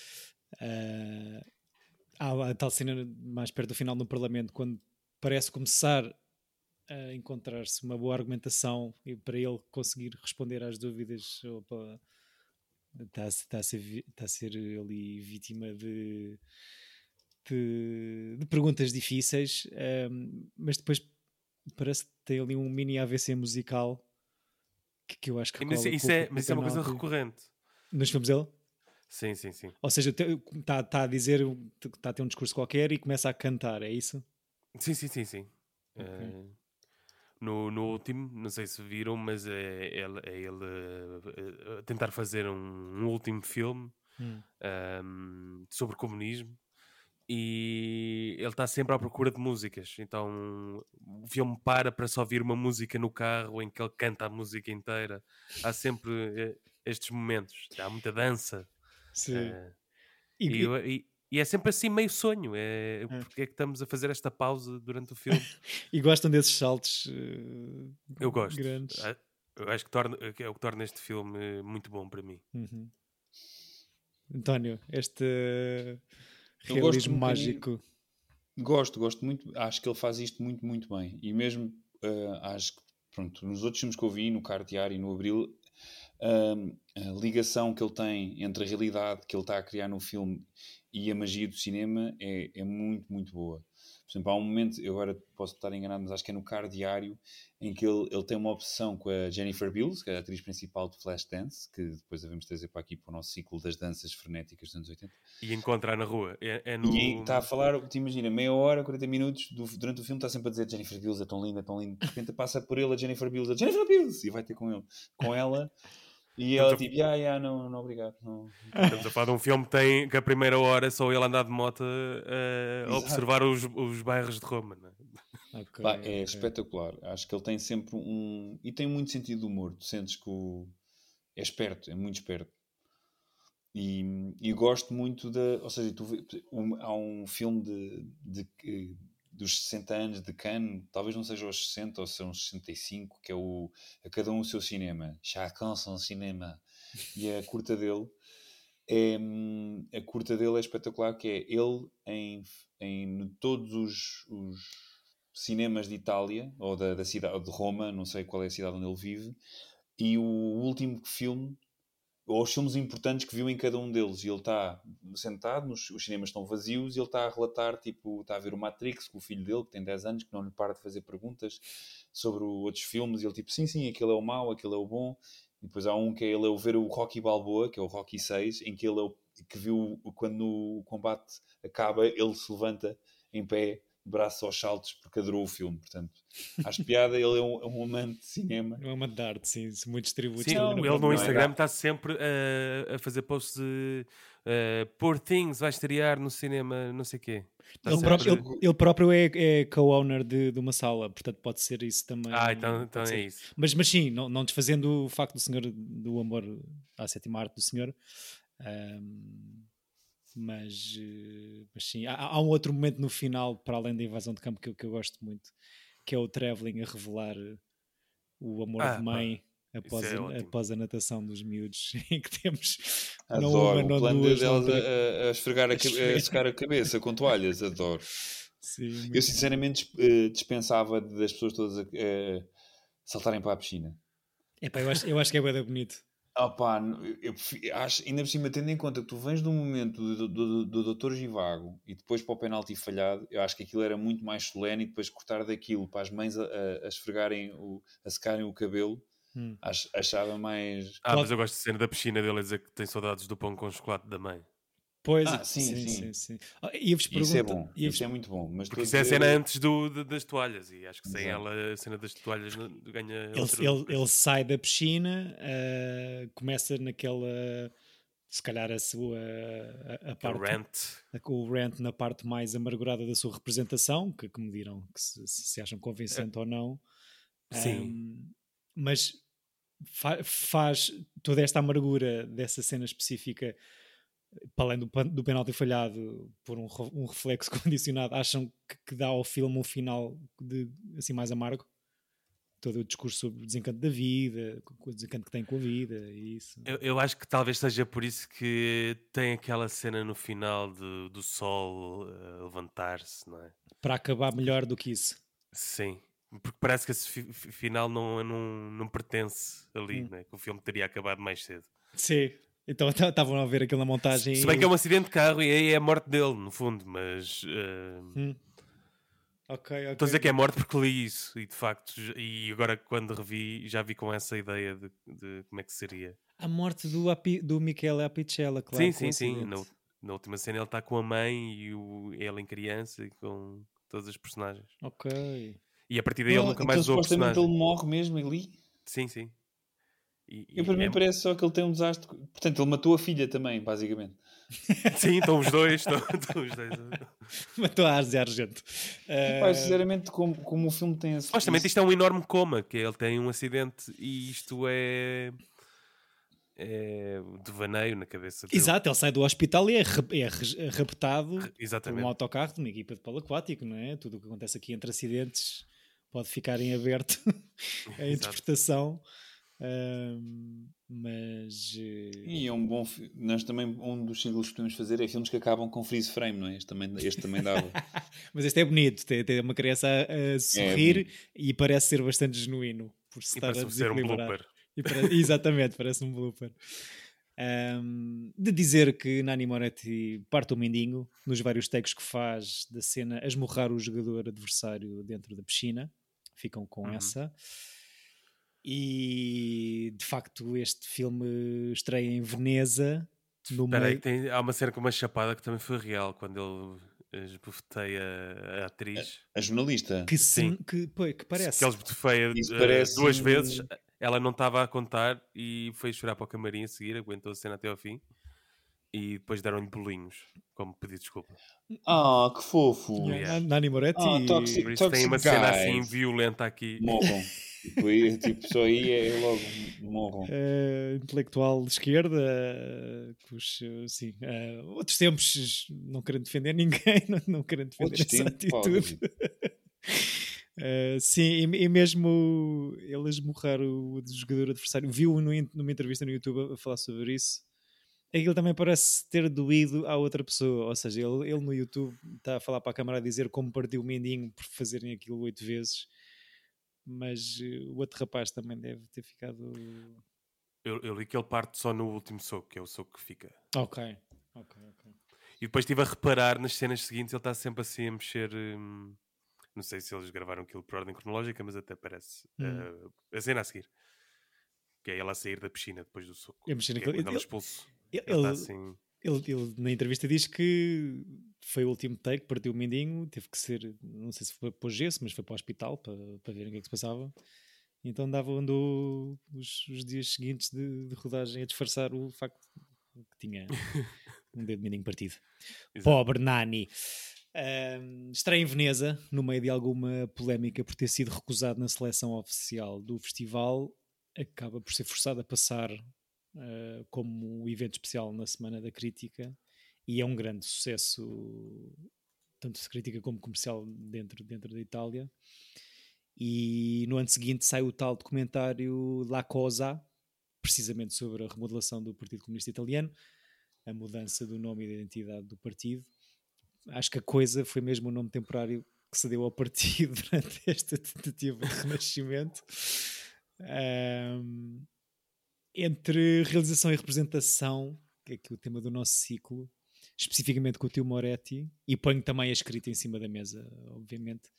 Uh, há a tal cena mais perto do final no Parlamento, quando parece começar a encontrar-se uma boa argumentação e para ele conseguir responder às dúvidas, ou para, está, está, a ser, está a ser ali vítima de, de, de perguntas difíceis, um, mas depois parece que tem ali um mini A V C musical que, que eu acho que mas, cola, isso, é, mas isso é uma coisa recorrente nos filmes dele? Sim, sim, sim. Ou seja, está tá a dizer, está a ter um discurso qualquer e começa a cantar, é isso? Sim, sim, sim, sim. Okay. Uh, no, no último, não sei se viram, mas é ele, é ele uh, uh, tentar fazer um, um último filme hum. um, sobre comunismo e ele está sempre à procura de músicas. Então o filme para para só ouvir uma música no carro em que ele canta a música inteira. Há sempre uh, estes momentos, há muita dança. Sim. Uh, e, e, e é sempre assim meio sonho. É, é. Porque é que estamos a fazer esta pausa durante o filme? E gostam desses saltos uh, eu gosto. Grandes. Eu acho que, torna, é o que torna este filme muito bom para mim. Uhum. António, este eu realismo gosto mágico. Um gosto, gosto muito. Acho que ele faz isto muito, muito bem. E mesmo, uh, acho que, pronto, nos outros filmes que eu vi, no Cartear e no Abril, uh, a ligação que ele tem entre a realidade que ele está a criar no filme e a magia do cinema é, é muito, muito boa. Por exemplo, há um momento, eu agora posso estar enganado, mas acho que é no Cardiário, em que ele, ele tem uma obsessão com a Jennifer Beals, que é a atriz principal de Flashdance, que depois devemos trazer para aqui para o nosso ciclo das danças frenéticas dos anos oitenta. E encontrar na rua. É, é no... E está a falar, te imagina, meia hora, quarenta minutos, do, durante o filme está sempre a dizer Jennifer Beals é tão linda, é tão linda. De repente passa por ele a Jennifer Beals, a Jennifer Beals! E vai ter com ele, com ela... E ela tipo, ah, yeah, não, não, obrigado. Não. Estamos a falar de um filme que tem que a primeira hora é só ele andar de moto uh, a observar os, os bairros de Roma. Não é? Okay, Pá, é okay. espetacular. Acho que ele tem sempre um... E tem muito sentido de humor. Tu sentes que o... é esperto, é muito esperto. E, e gosto muito da... Ou seja, tu vê, um, há um filme de, de, de, dos sessenta anos de Cannes, talvez não seja aos sessenta ou são os sessenta e cinco, que é o A Cada Um o Seu Cinema. Chacun son cinema. E a curta dele é, a curta dele é espetacular, que é ele em, em todos os, os cinemas de Itália, ou da, da cidade, ou de Roma, não sei qual é a cidade onde ele vive, e o último filme, ou os filmes importantes que viu em cada um deles, e ele está sentado, nos, os cinemas estão vazios, e ele está a relatar, tipo, está a ver o Matrix com o filho dele, que tem dez anos, que não lhe para de fazer perguntas sobre o, outros filmes, e ele tipo, sim, sim, aquele é o mau, aquele é o bom. E depois há um que é ele a ver o Rocky Balboa, que é o Rocky seis, em que ele é o, que viu quando o combate acaba, ele se levanta em pé, braço aos saltos, porque adorou o filme. Portanto, acho piada, ele é um, é um amante de cinema. É um amante de arte, sim, muitos tributos. Sim, não, ele no Instagram está sempre uh, a fazer posts de uh, Poor Things, vai estrear no cinema, não sei o quê. Ele, sempre... próprio, ele, ele próprio é, é co-owner de, de uma sala, portanto pode ser isso também. Ah, então, então é isso. Mas, mas sim, não, não desfazendo o facto do senhor, do amor à sétima arte do senhor. Um, mas, mas sim, há, há um outro momento no final, para além da invasão de campo, que eu, que eu gosto muito, que é o Travelling a revelar o amor ah, de mãe após, é a, após a natação dos miúdos, em que temos adoro não uma, não o plano duas, delas não a, a esfregar a, a, a secar a cabeça com toalhas, adoro. Sim, eu sinceramente dispensava das pessoas todas a, a saltarem para a piscina. Epá, eu, acho, eu acho que é bem bonito. Opa, eu prefiro, acho, ainda por cima, tendo em conta que tu vens de um momento do, do, do doutor Zhivago e depois para o penalti falhado, eu acho que aquilo era muito mais solene, e depois cortar daquilo para as mães a, a, a esfregarem, o, a secarem o cabelo, hum. ach, achava mais... Ah, mas eu gosto de cena da piscina dele a dizer que tem saudades do pão com chocolate da mãe. Pois, ah, sim, sim. sim. sim, sim. Ah, isso pergunto, é bom, isso vos... é muito bom. Mas porque isso é a cena antes do, de, das toalhas, e acho que sem Exato. ela a cena das toalhas ganha... Ele, outro... ele, ele sai da piscina, uh, começa naquela... Se calhar a sua... A, a parte, rant. A, o rant na parte mais amargurada da sua representação, que, que me dirão que se, se acham convincente é. ou não. Sim. Um, mas fa, faz toda esta amargura dessa cena específica... para além do, do penalti falhado por um, um reflexo condicionado, acham que, que dá ao filme um final de, assim, mais amargo? Todo o discurso sobre o desencanto da vida, o desencanto que tem com a vida e isso. Eu, eu acho que talvez seja por isso que tem aquela cena no final de, do sol uh, levantar-se, não é? Para acabar melhor do que isso. Sim, porque parece que esse fi, final não, não, não pertence ali, hum. né? Que o filme teria acabado mais cedo. Sim. Então estavam a ver aquela montagem. Se bem que é um acidente de carro e aí é a morte dele, no fundo, mas. Uh... Hum. Ok, ok. Estou a dizer que é morte porque li isso e de facto, e agora quando revi, já vi com essa ideia de, de como é que seria. A morte do, Api, do Michele Apicella, claro. Sim, sim, sim. Na, na última cena ele está com a mãe e o, ele em criança e com todas as personagens. Ok. E a partir daí ele nunca mais então, usou o personagem. Supostamente ele morre mesmo ali? Sim, sim. E, e para mim é... parece só que ele tem um desastre. Portanto, ele matou a filha também, basicamente. Sim, estão os dois. Estão, estão os dois. Matou a Ásia Argento. Uh... Pai, sinceramente, como, como o filme tem... Supostamente isto é um enorme coma, que ele tem um acidente e isto é... é devaneio na cabeça dele. Exato, ele sai do hospital e é, é raptado Exatamente. por um autocarro de uma equipa de polo aquático, não é? Tudo o que acontece aqui entre acidentes pode ficar em aberto a interpretação. Um, mas uh... e é um bom fi- nós também, um dos ciclos que podemos fazer é filmes que acabam com freeze frame, não é? Este também, este também dava. Mas este é bonito, tem, tem uma criança a, a sorrir é e parece ser bastante genuíno por se estar a ser um blooper. E para, exatamente, parece um blooper. Um, de dizer que Nanni Moretti parte o mindinho nos vários takes que faz da cena a esmurrar o jogador adversário dentro da piscina, ficam com uhum. essa. E de facto este filme estreia em Veneza. Espera aí, tem, há uma cena com uma chapada que também foi real, quando ele esbofeteia a atriz. A, a jornalista? Que, sim, que, pô, que parece. Que ele esbofeteia uh, parece duas um... vezes, ela não estava a contar e foi chorar para o camarim a seguir, aguentou a cena até ao fim. E depois deram-lhe bolinhos, como pedir desculpa. Ah, que fofo! Yeah. Nanni Moretti. Ah, toxic, por isso tem uma guys. cena assim violenta aqui. Morram. tipo, tipo, só aí é logo morram. Uh, intelectual de esquerda, uh, cujo, sim, uh, outros tempos, não querendo defender ninguém, não, não querendo defender outros essa tempos, atitude. uh, sim, e, e mesmo ele esmurrar o, o jogador adversário, viu no, numa entrevista no YouTube a falar sobre isso. Aquilo também parece ter doído à outra pessoa, ou seja, ele, ele no YouTube está a falar para a câmara a dizer como partiu o mindinho por fazerem aquilo oito vezes, mas uh, o outro rapaz também deve ter ficado... Eu, eu li que ele parte só no último soco, que é o soco que fica. Ok, ok, ok. E depois estive a reparar nas cenas seguintes, ele está sempre assim a mexer... Hum, não sei se eles gravaram aquilo por ordem cronológica, mas até parece. Hum. Uh, a cena a seguir. Que é ela a sair da piscina depois do soco. Eu mexi naquele... É ele, ela expulso. Ele, ele, assim... ele, ele na entrevista diz que foi o último take, partiu o mindinho, teve que ser, não sei se foi para o gesso, mas foi para o hospital para, para verem o que é que se passava. Então andava, andou os, os dias seguintes de, de rodagem a disfarçar o facto que tinha um dedo mindinho partido. Pobre Nanni. Um, estreia em Veneza, no meio de alguma polémica por ter sido recusado na seleção oficial do festival, acaba por ser forçado a passar Uh, como um evento especial na Semana da Crítica e é um grande sucesso tanto de crítica como comercial dentro, dentro da Itália. E no ano seguinte sai o tal documentário La Cosa, precisamente sobre a remodelação do Partido Comunista Italiano, a mudança do nome e da identidade do partido. Acho que a Coisa foi mesmo o nome temporário que se deu ao partido durante esta tentativa de renascimento. Um, entre realização e representação, que é aqui o tema do nosso ciclo, especificamente com o tio Moretti, e ponho também a escrita em cima da mesa, obviamente,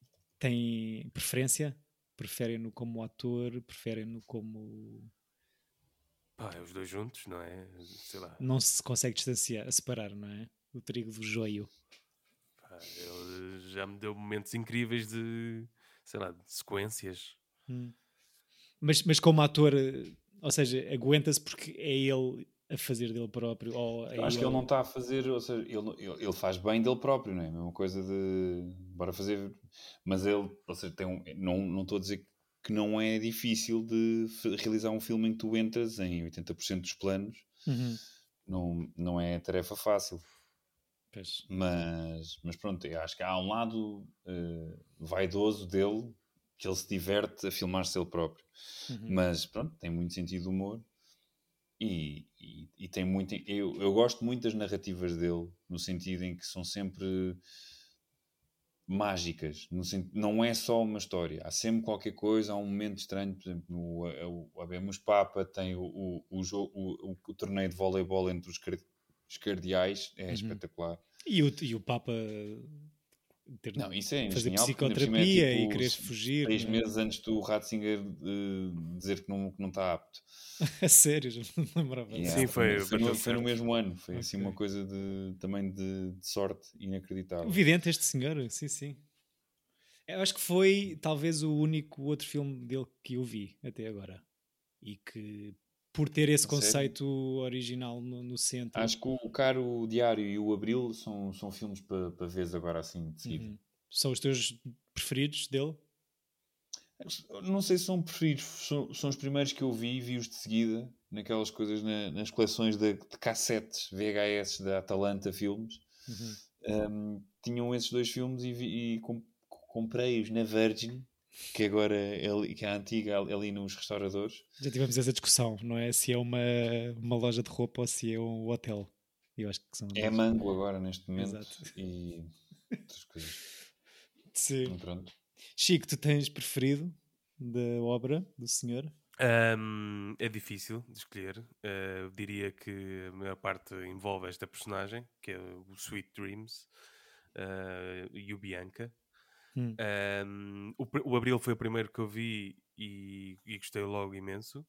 tem preferência? Preferem-no como ator? Preferem-no como... Pá, é os dois juntos, não é? Sei lá. Não se consegue distanciar, separar, não é? O trigo do joio. Pá, ele já me deu momentos incríveis de, sei lá, de sequências. Hum. Mas, mas como ator, ou seja, aguenta-se porque é ele a fazer dele próprio? Ou é Eu acho ele... que ele não está a fazer, ou seja, ele, ele, ele faz bem dele próprio, não é? A mesma coisa de bora fazer, mas ele, ou seja, tem um, não, não estou a dizer que não é difícil de f- realizar um filme em que tu entras em oitenta por cento dos planos, Uhum. não, não é tarefa fácil. Pois. Mas, mas pronto, eu acho que há um lado uh, vaidoso dele que ele se diverte a filmar-se ele próprio. Uhum. Mas pronto, tem muito sentido de humor e, e, e tem muito. Eu, eu gosto muito das narrativas dele, no sentido em que são sempre mágicas. No sentido, não é só uma história, há sempre qualquer coisa, há um momento estranho. Por exemplo, no o Habemus Papa tem o, o, o, jogo, o, o, o torneio de voleibol entre os, car, os cardeais, é Uhum. espetacular. E o, e o Papa ter, não, isso é fazer genial, psicoterapia é tipo e querer fugir. Seis não é? meses antes do Ratzinger uh, dizer que não, que não está apto. A sério, já não lembrava. Yeah, Sim, foi, foi, no, foi foi no mesmo ano. Foi Ok. assim uma coisa de, também de, de sorte inacreditável. Vidente este senhor, sim, sim. Eu acho que foi talvez o único outro filme dele que eu vi até agora. E que, por ter esse A conceito original no, no centro... Acho que o Caro Diário e o Abril são, são filmes para pa veres agora assim de seguida. Uhum. São os teus preferidos dele? Não sei se são preferidos, são, são os primeiros que eu vi e vi-os de seguida, naquelas coisas, na, nas coleções de, de cassetes V H S da Atalanta Filmes. Uhum. Um, tinham esses dois filmes e, vi, e com, comprei-os na Virgin, que agora é, que é a antiga, ali nos restauradores. Já tivemos essa discussão, não é? Se é uma, uma loja de roupa ou se é um hotel. Eu acho que são é dois. Mango agora neste momento. Exato. E outras coisas. Sim. E pronto. Chico, tu tens preferido da obra do senhor? Um, é difícil de escolher. Uh, diria que a maior parte envolve esta personagem, que é o Sweet Dreams, uh, e o Bianca. Hum. Um, o, o Abril foi o primeiro que eu vi e, e gostei logo imenso.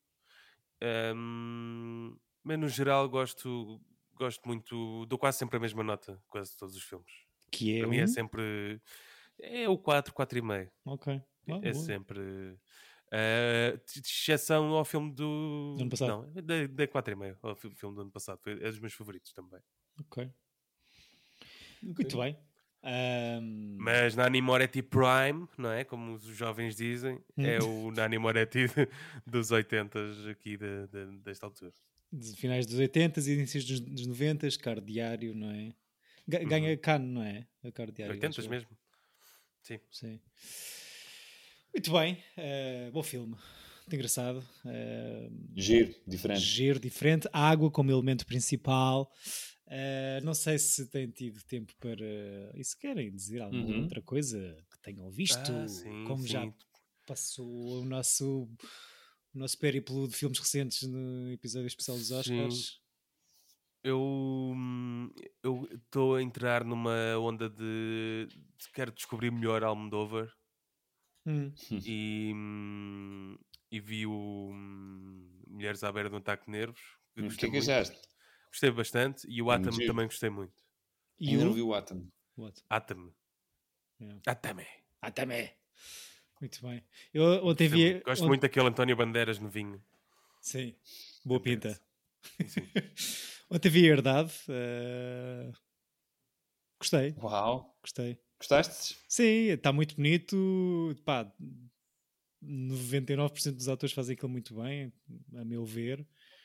Um, mas no geral gosto, gosto muito, dou quase sempre a mesma nota, quase todos os filmes. Que é Para um... mim é sempre é o quatro, quatro e meio. Ok. Ah, é boa. sempre uh, de exceção ao filme do, do ano passado. Não, dei, dei quatro e meio ao filme do ano passado. Foi, é dos meus favoritos também. Ok. Okay. Muito bem. Um... Mas Nanni Moretti Prime, não é? Como os jovens dizem, hum. é o Nanni Moretti dos oitenta aqui de, de, desta altura. De finais dos oitenta e inícios dos, dos noventa, Caro Diário, não é? G- ganha uhum. Cannes, não é? A Caro Diário. oitenta mesmo. Sim. Sim. Muito bem. Uh, bom filme. Muito engraçado. Uh, giro, diferente. Giro, diferente. Água como elemento principal. Uh, não sei se têm tido tempo para... E se querem dizer alguma uhum. outra coisa que tenham visto, ah, sim, como sim. já passou o nosso, o nosso périplo de filmes recentes no episódio especial dos Oscars. Sim. Eu eu estou a entrar numa onda de, de quero descobrir melhor Almodóvar hum. e, e vi o Mulheres à Beira de um Ataque de Nervos. O que é que achaste? Gostei bastante e o Atom é também gostei muito. E ainda o... não vi o Atom. Atom. Yeah. Atame. Atame. Muito bem. Eu ontem vi... Gosto ont... muito daquele António Bandeiras no vinho. Sim. Boa é pinta. Sim. Ontem vi a Herdade. Uh... Gostei. Uau. Gostei. Gostaste? Sim, está muito bonito. Pá, noventa e nove por cento dos atores fazem aquilo muito bem, a meu ver.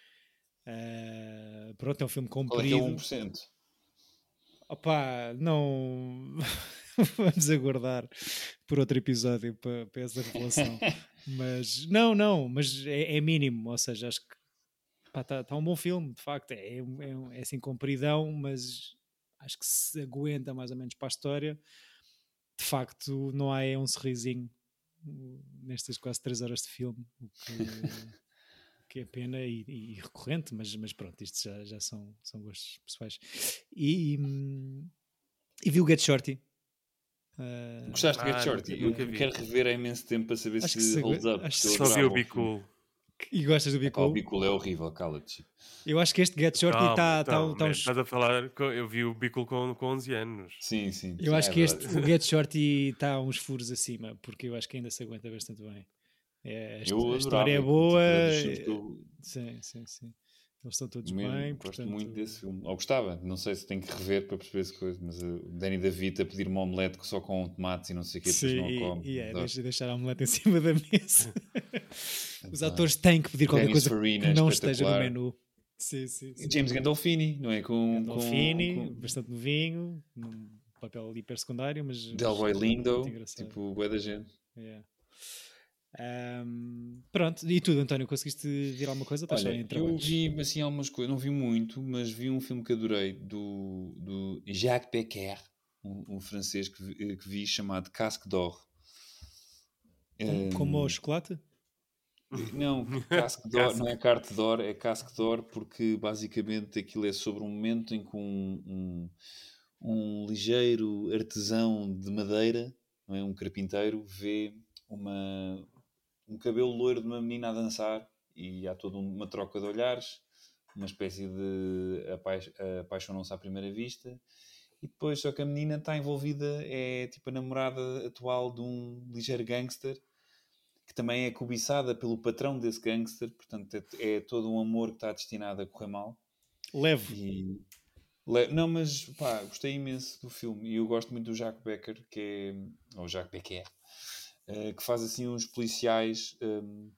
Uh, pronto, é um filme comprido. Qual é que é o um por cento? Opa, não... Vamos aguardar por outro episódio para, para essa revelação. Mas, não, não, mas é, é mínimo. Ou seja, acho que está tá um bom filme, de facto. É, é, é assim compridão, mas acho que se aguenta mais ou menos para a história. De facto, não há é um sorrisinho nestas quase três horas de filme, o que, que é pena e, e recorrente, mas, mas pronto, isto já, já são, são gostos pessoais. E, hum, e vi o Get Shorty. Uh, Gostaste de Get Ah, Shorty? nunca- Eu nunca vi. quero rever há imenso tempo para saber Acho que se se- holds up. acho porque que eu Só vi adorava o Be o filme. Cool. e gostas do Be Epá, o Cool? Be Cool é horrível, cala-te. Eu acho que este Get Shorty Calma, está tá, então, tá man, uns... estás a falar, com- eu vi o Be Cool com, com onze anos. Sim, sim. Eu sim, acho é que este, verdade. o Get Shorty está uns furos acima, porque eu acho que ainda se aguenta bastante bem. É, a, Eu a adorava. história é tipo, boa. era dos filmes que é- eu Sim, sim, sim. Eles estão todos mesmo bem, gosto portanto... muito desse filme. Ou gostava, não sei se tenho que rever para perceber essa coisa, mas uh, o Danny DeVito a pedir uma omelete só com tomates e não sei o que, depois Sim, não a e, come. e é, Adoro. deixa, deixar a omelete em cima da mesa. Os Epá. atores têm que pedir qualquer Dennis coisa Farina, que não esteja no espetacular. menu. Sim, sim, E sim. James Gandolfini, não é? Com, Gandolfini, com, com bastante novinho, num papel hiper secundário, mas, mas Delroy muito Lindo, engraçado. tipo, bué da gente. Yeah. Ahm, pronto, e tu, António, conseguiste ver alguma coisa? Estás só Olha, em eu trabalhos? vi assim algumas coisas, não vi muito, mas vi um filme que adorei do, do Jacques Becker, um, um francês que vi, que vi chamado Casque d'Or. Como, como Um, o chocolate? Não, Casque d'Or, não é Carte d'Or, é Casque d'Or porque basicamente aquilo é sobre um momento em que um, um, um ligeiro artesão de madeira, não é? Um carpinteiro, vê uma, um cabelo loiro de uma menina a dançar e há toda uma troca de olhares, uma espécie de apaix- apaixonam-se à primeira vista e depois só que a menina está envolvida, é tipo a namorada atual de um ligeiro gangster que também é cobiçada pelo patrão desse gangster, portanto é, é todo um amor que está destinado a correr mal. Leve. E, le- não, mas pá, gostei imenso do filme e eu gosto muito do Jacques Becker, que é, ou Jacques Becker, eh, que faz assim uns policiais um,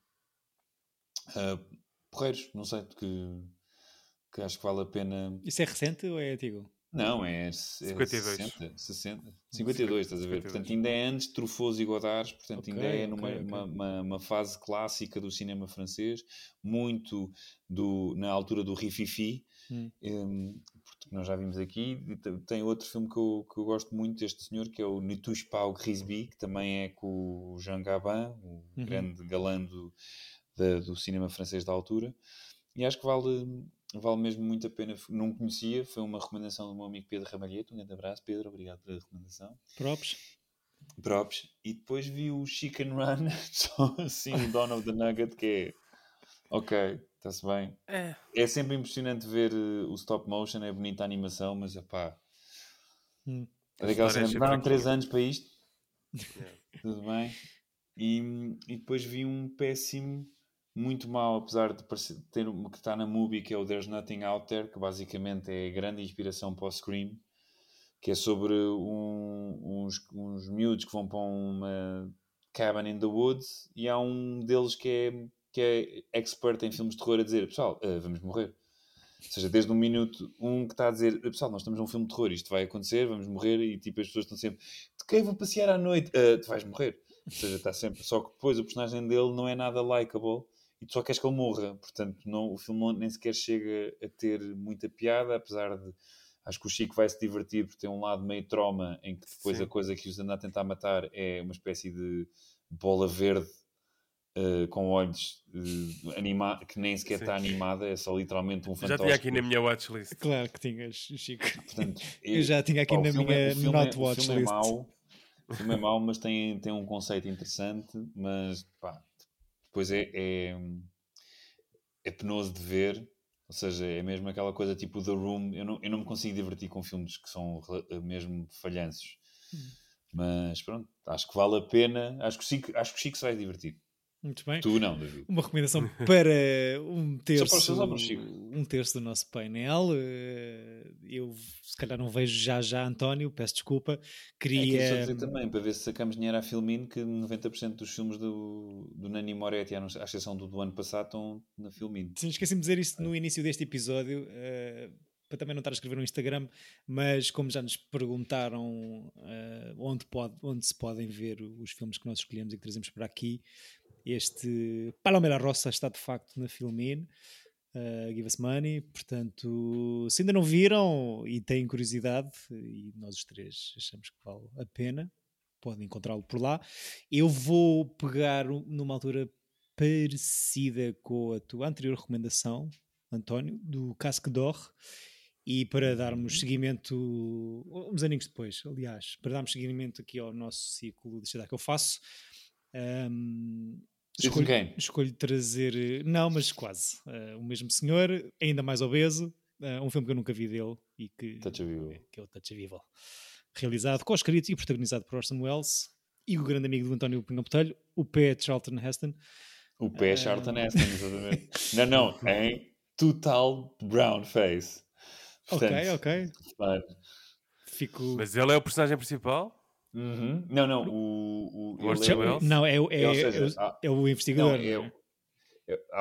uh, porreiros, não sei, que, que acho que vale a pena. Isso é recente ou é antigo? Não, é, é cinquenta e dois. sessenta, sessenta, cinquenta e dois, estás a ver? cinquenta e dois. Portanto, ainda é antes de Truffaut e Godard, portanto, Ok, ainda é ok, numa ok. uma, uma, uma fase clássica do cinema francês, muito do, na altura do Rififi, Hum. um, porque nós já vimos aqui. E t- tem outro filme que eu, que eu gosto muito deste senhor, que é o Ne touche pas au Grisby, que também é com o Jean Gabin, o Uhum. grande galã do, da- do cinema francês da altura. E acho que vale, vale mesmo muito a pena. Não conhecia, foi uma recomendação do meu amigo Pedro Ramalhete. Um grande abraço, Pedro, obrigado pela recomendação. Props. Props. E depois vi o Chicken Run, só assim, o Dawn of the Nugget, que é ok, está-se bem. É. É sempre impressionante ver uh, o stop motion, é bonita a animação, mas pá, Hum. é daquela história é cena, sempre demoraram três aquilo. anos para isto, Yeah. tudo bem. E, e depois vi um péssimo, muito mau, apesar de parecer, ter uma que está na Mubi, que é o There's Nothing Out There, que basicamente é a grande inspiração para o Scream, que é sobre um, uns, uns miúdos que vão para uma cabin in the woods e há um deles que é, que é expert em filmes de terror a dizer, pessoal, uh, vamos morrer. Ou seja, desde um minuto, um que está a dizer, pessoal, nós estamos num filme de terror, isto vai acontecer, vamos morrer, e tipo, as pessoas estão sempre, de quem vou passear à noite? Uh, tu vais morrer. Ou seja, está sempre, só que depois o personagem dele não é nada likeable e tu só queres que ele morra. Portanto, não, o filme não, nem sequer chega a ter muita piada, apesar de, acho que o Chico vai se divertir por ter um lado meio trauma, em que depois Sim. a coisa que os anda a tentar matar é uma espécie de bola verde uh, com olhos uh, anima que nem sequer Sim. está animada, é só literalmente um Já fantoche. tinha aqui na minha watchlist. Claro que tinhas, Chico. Portanto, Eu já tinha aqui pá, o na filme é- minha o filme not é, o watch filme é list. mau, o filme é mau, mas tem, tem um conceito interessante, mas pá, depois é, é, é penoso de ver, ou seja, é mesmo aquela coisa tipo The Room, eu não, eu não me consigo divertir com filmes que são re- mesmo falhanços, Hum. mas pronto, acho que vale a pena, acho que o Chico, acho que o Chico se vai divertir. Muito bem. Tu não, David. Uma recomendação para um terço, para- só para o Chico. um terço do nosso painel. Eh, Eu se calhar não vejo já já António, peço desculpa. É que Queria. isso a dizer também, para ver se sacamos dinheiro à Filmin, que noventa por cento dos filmes do, do Nani Moretti, à exceção do do ano passado, estão na Filmin. Sim, esqueci-me de dizer isso no início deste episódio, eh, para também não estar a escrever no Instagram, mas como já nos perguntaram eh, onde, pode, onde se podem ver os filmes que nós escolhemos e que trazemos para aqui, este Palomera Rossa está de facto na Filmin, uh, Give Us Money, portanto, se ainda não viram e têm curiosidade, e nós os três achamos que vale a pena, podem encontrá-lo por lá. Eu vou pegar numa altura parecida com a tua anterior recomendação, António, do Casque d'Or, e para darmos seguimento, uns aninhos depois, aliás, para darmos seguimento aqui ao nosso ciclo de que eu faço, um, escolho, escolho trazer, não, mas quase, uh, o mesmo senhor, ainda mais obeso, uh, um filme que eu nunca vi dele, e que, Touch of Evil. que é o Touch of Evil, realizado com Oscar e protagonizado por Orson Welles, e o grande amigo do António Pinhão Botelho, o pé de Charlton Heston. O pé é Charlton uh... Heston, exatamente. não, não, em total brown face. Portanto, ok, ok. Claro. Fico... Mas ele é o personagem principal? Uhum. Não, não. O, o, o ele é, não, é, é, é, seja, é, o, há, é o investigador. Não, é, é, há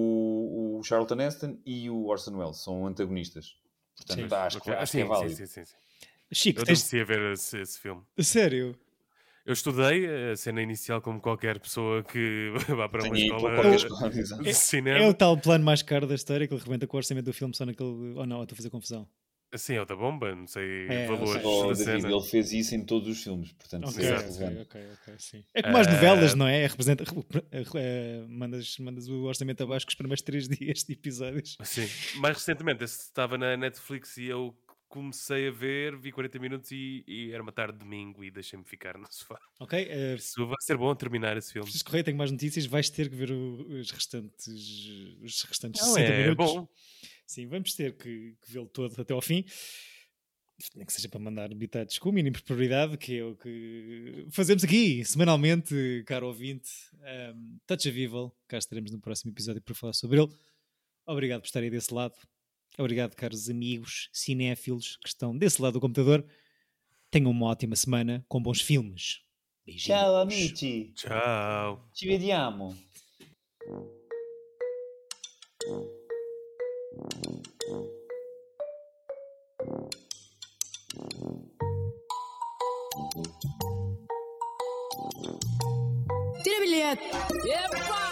o, o Charlton Heston e o Orson Welles, são antagonistas. Portanto, sim, acho, okay. que, acho sim, que é válido. Sim, sim, sim. Chico, eu tens... comecei a ver esse, esse filme. Sério? Eu estudei a cena inicial como qualquer pessoa que vá para uma escola, escola de é, cinema. É o tal plano mais caro da história que ele rebenta com o orçamento do filme só naquele... Ou oh, não, estou a fazer confusão. Sim, é o da bomba, não sei é, valores oh, da David, cena. Ele fez isso em todos os filmes, portanto... Ok, é ok, ok, ok, sim. É como as novelas, uh... não é? é representa, uh, mandas, mandas o orçamento abaixo com os primeiros três dias de episódios. Sim, mais recentemente, esse estava na Netflix e eu comecei a ver, vi quarenta minutos e, e era uma tarde de domingo e deixei-me ficar no sofá. Ok. Uh, Isso vai ser bom terminar esse filme. Preciso correr, tenho mais notícias, vais ter que ver o, os restantes, os restantes não, sessenta é, minutos. É bom. Sim, vamos ter que, que vê-lo todo até ao fim. Nem que seja para mandar bitados com o mínimo de prioridade, que é o que fazemos aqui, semanalmente, caro ouvinte. Um, Touch of Evil, cá estaremos no próximo episódio para falar sobre ele. Obrigado por estarem desse lado. Obrigado, caros amigos cinéfilos que estão desse lado do computador. Tenham uma ótima semana com bons filmes. Beijinhos. Ciao, amici. Ciao. Ci vediamo. Tira bilhete! Epa!